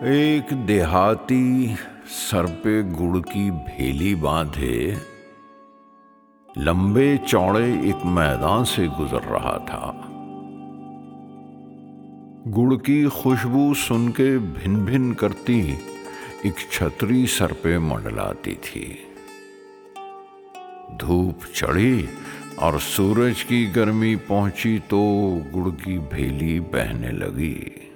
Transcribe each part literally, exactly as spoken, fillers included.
एक देहाती सर पे गुड़ की भेली बांधे लंबे चौड़े एक मैदान से गुजर रहा था। गुड़ की खुशबू सुन के भिन भिन करती एक छतरी सर पे मंडलाती थी। धूप चढ़ी और सूरज की गर्मी पहुंची तो गुड़ की भेली बहने लगी।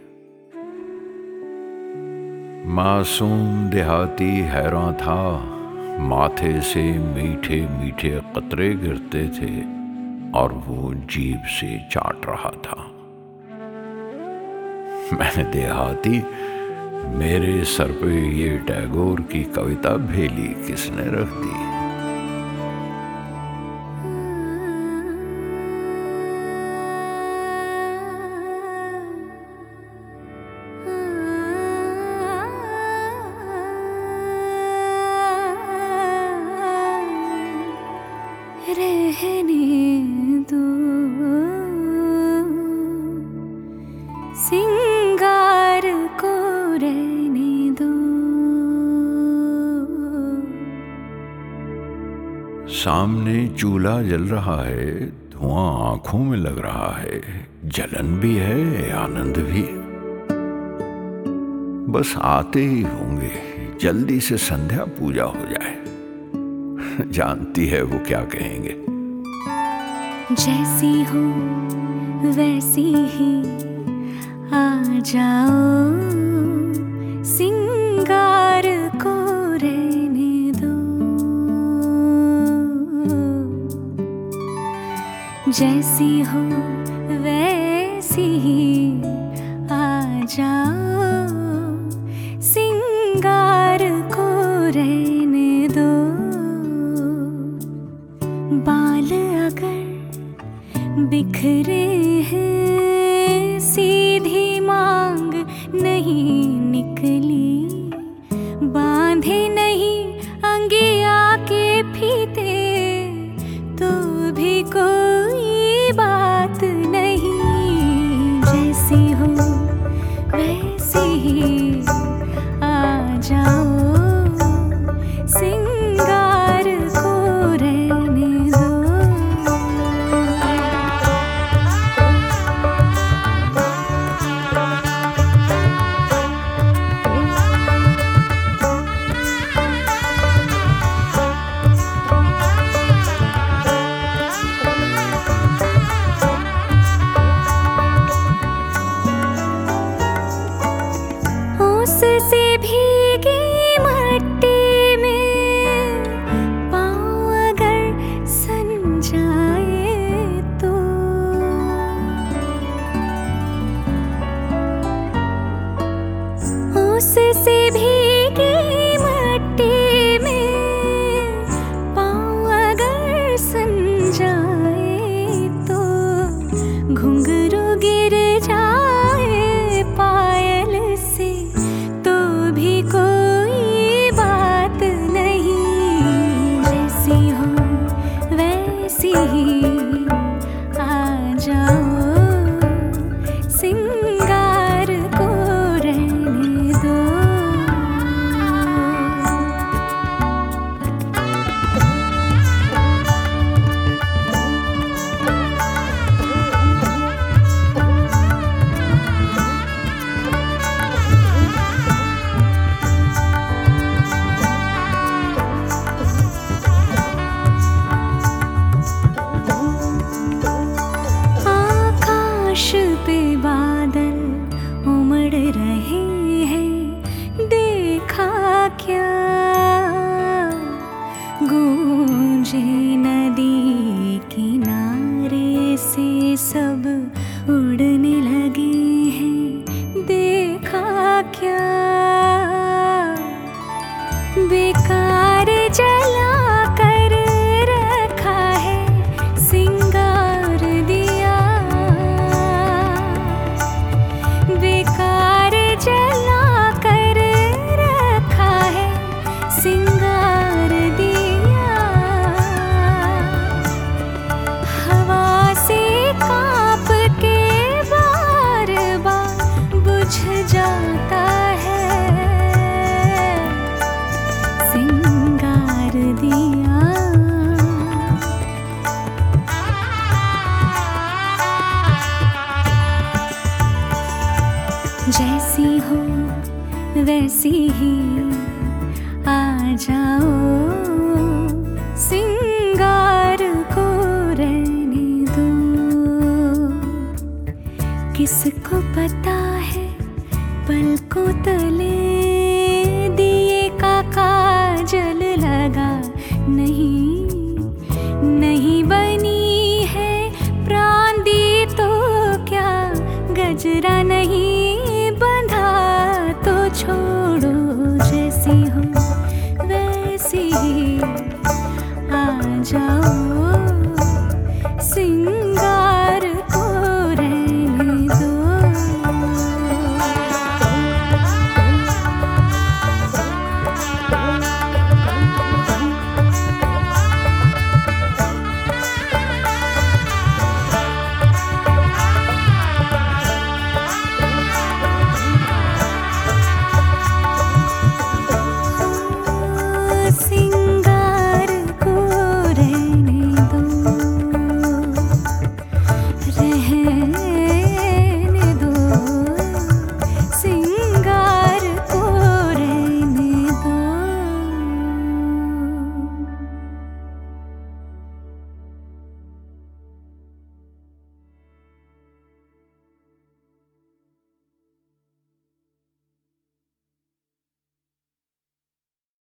मासूम देहाती हैरान था। माथे से मीठे मीठे कतरे गिरते थे और वो जीभ से चाट रहा था। मैंने देहाती, मेरे सर पे ये टैगोर की कविता भेली किसने रख दी? रहने दो सिंगार को, रहने दो। सामने चूल्हा जल रहा है, धुआं आंखों में लग रहा है, जलन भी है आनंद भी। बस आते ही होंगे, जल्दी से संध्या पूजा हो जाए। जानती है वो क्या कहेंगे। जैसी हो वैसी ही आ जाओ, सिंगार को रहने दो। जैसी हो वैसी ही आ जाओ, सिंगार को रहने दो। बाल अगर बिखरे हैं, सीधी मांग नहीं निकली, बांधे नहीं अंगिया के फीते, तो भी कोई बात नहीं। जैसी हो वैसी ही आ जाओ, सिंगार को रहने दो। उससे भीगी मट्टी में पाँव अगर सन जाए तो, उससे भीगी मट्टी में पाँव अगर सन जाए तो, घुंघरू गिर जाए पायल से, तो भी कोई बात नहीं। जैसी हो वैसी ही आ जाओ, सिंगार को रहने दो। वैसी ही आ जाओ, सिंगार को रहने दो। किसको पता है पलकों तले दिए का काजल लगा नहीं, नहीं बनी है प्राण दी तो क्या, गजरा नहीं बंधा तो छोड़ो, जैसी हो वैसी ही आ जाओ।